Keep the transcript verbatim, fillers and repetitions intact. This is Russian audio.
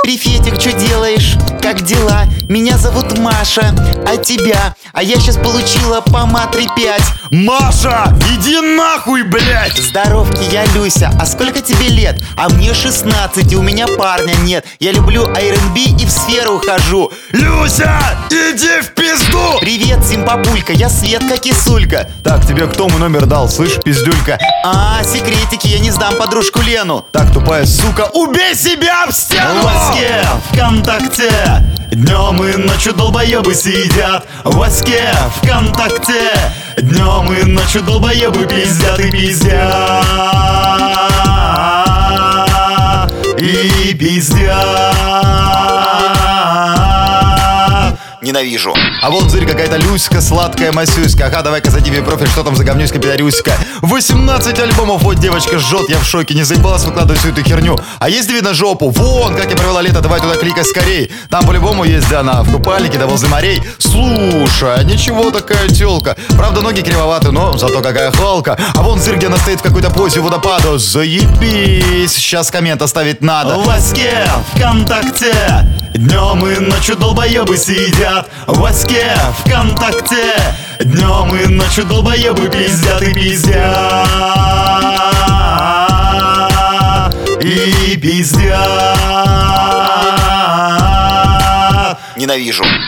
Приветик, что делаешь? Как дела? Меня зовут Маша, а тебя? А я сейчас получила по матре пять. Маша, иди нахуй, блядь! Здоровки, я Люся, а сколько тебе лет? А мне шестнадцать, и у меня парня нет. Я люблю ар энд би и в сферу хожу. Люся, иди в пизду! Привет, Симпапулька, я Светка Кисулька. Так, тебе кто мой номер дал, слышь, пиздюлька? А, секретики, я не сдам подружку Лену. Так, тупая сука, убей себя в стену! В Ваське, ВКонтакте, днем и ночью долбоебы сидят. В Ваське, ВКонтакте, днем и ночью долбоебы пиздят и пиздят. И пиздят. Ненавижу. А вон, зырь, какая-то Люська, сладкая Масюська. Ага, давай-ка зайди в ее профиль, что там за говнюська пидорюська. восемнадцать альбомов, вот девочка жжет, я в шоке. Не заебалась выкладывать всю эту херню. А есть видно жопу? Вон, как я провела лето, давай туда кликай скорей. Там по-любому есть она, в купальнике, да возле морей. Слушай, а ничего такая тёлка. Правда, ноги кривоваты, но зато какая холка. А вон зырь, где она стоит в какой-то позе водопада. Заебись, сейчас коммент оставить надо. В Ваське, ВКонтакте, днем и ночью долбоебы сидят. В Ваське, ВКонтакте, днем и ночью долбоебы пиздят и пиздят. И пиздят. Ненавижу.